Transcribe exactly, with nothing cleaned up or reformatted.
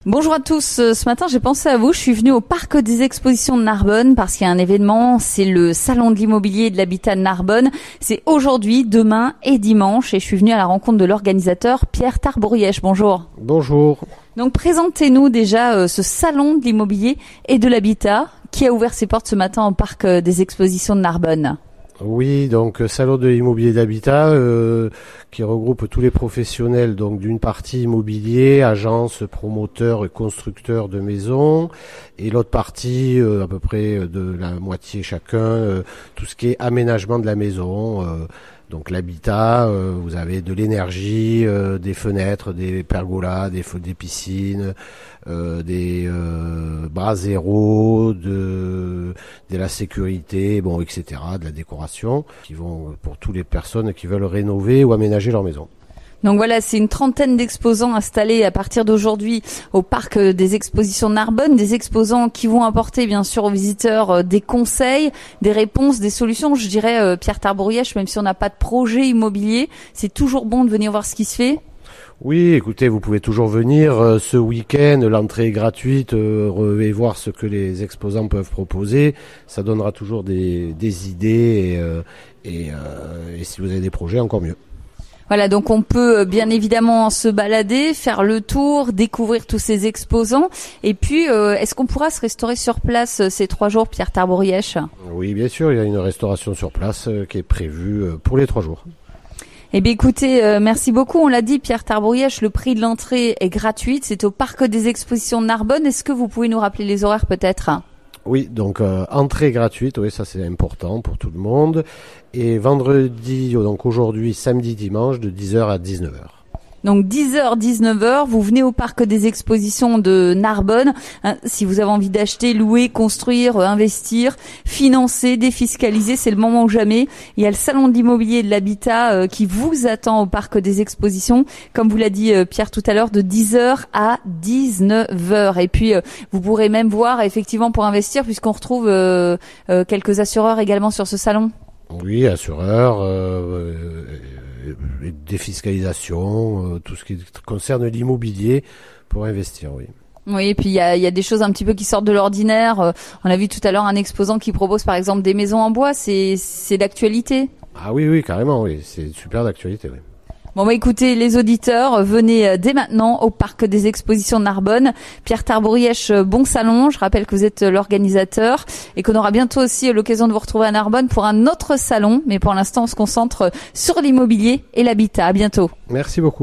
Bonjour à tous, ce matin j'ai pensé à vous, je suis venue au parc des expositions de Narbonne parce qu'il y a un événement, c'est le salon de l'immobilier et de l'habitat de Narbonne. C'est aujourd'hui, demain et dimanche et je suis venue à la rencontre de l'organisateur Pierre Tarbourièche. Bonjour. Bonjour. Donc présentez-nous déjà euh, ce salon de l'immobilier et de l'habitat qui a ouvert ses portes ce matin au parc euh, des expositions de Narbonne. Oui, donc salon de l'immobilier d'habitat euh, qui regroupe tous les professionnels donc d'une partie immobilier, agences, promoteurs et constructeurs de maisons, et l'autre partie euh, à peu près de la moitié chacun, euh, tout ce qui est aménagement de la maison. Euh, donc l'habitat, euh, vous avez de l'énergie, euh, des fenêtres, des pergolas, des, des piscines, euh, des euh, bras zéro, de, de la sécurité, bon, et cetera, de la décoration, qui vont pour toutes les personnes qui veulent rénover ou aménager leur maison. Donc voilà, c'est une trentaine d'exposants installés à partir d'aujourd'hui au parc des expositions de Narbonne, des exposants qui vont apporter bien sûr aux visiteurs des conseils, des réponses, des solutions. Je dirais, Pierre Tarbourièche, même si on n'a pas de projet immobilier, c'est toujours bon de venir voir ce qui se fait. Oui, écoutez, vous pouvez toujours venir euh, ce week-end, l'entrée est gratuite, euh, et voir ce que les exposants peuvent proposer. Ça donnera toujours des, des idées et, euh, et, euh, et si vous avez des projets, encore mieux. Voilà, donc on peut bien évidemment se balader, faire le tour, découvrir tous ces exposants. Et puis, euh, est-ce qu'on pourra se restaurer sur place euh, ces trois jours, Pierre Tarbourièche ? Oui, bien sûr, il y a une restauration sur place euh, qui est prévue euh, pour les trois jours. Eh bien écoutez, euh, merci beaucoup. On l'a dit, Pierre Tarbourièche, le prix de l'entrée est gratuit. C'est au parc des expositions de Narbonne. Est-ce que vous pouvez nous rappeler les horaires peut-être ? Oui, donc euh, entrée gratuite, oui, ça c'est important pour tout le monde. Et vendredi, donc aujourd'hui, samedi, dimanche, de dix heures à dix-neuf heures. Donc dix heures, dix-neuf heures, vous venez au parc des expositions de Narbonne. Hein, si vous avez envie d'acheter, louer, construire, euh, investir, financer, défiscaliser, c'est le moment ou jamais. Il y a le salon de l'immobilier et de l'habitat euh, qui vous attend au parc des expositions, comme vous l'a dit euh, Pierre tout à l'heure, de dix heures à dix-neuf heures. Et puis euh, vous pourrez même voir effectivement pour investir, puisqu'on retrouve euh, euh, quelques assureurs également sur ce salon. Oui, assureurs, euh, euh, défiscalisation, euh, tout ce qui concerne l'immobilier pour investir, oui. Oui, et puis il y a, y a des choses un petit peu qui sortent de l'ordinaire. Euh, on a vu tout à l'heure un exposant qui propose par exemple des maisons en bois, c'est, c'est d'actualité. Ah oui, oui, carrément, oui, c'est super d'actualité, oui. Bon bah écoutez, les auditeurs, venez dès maintenant au parc des expositions de Narbonne. Pierre Tarbourièche, bon salon. Je rappelle que vous êtes l'organisateur et qu'on aura bientôt aussi l'occasion de vous retrouver à Narbonne pour un autre salon. Mais pour l'instant, on se concentre sur l'immobilier et l'habitat. À bientôt. Merci beaucoup.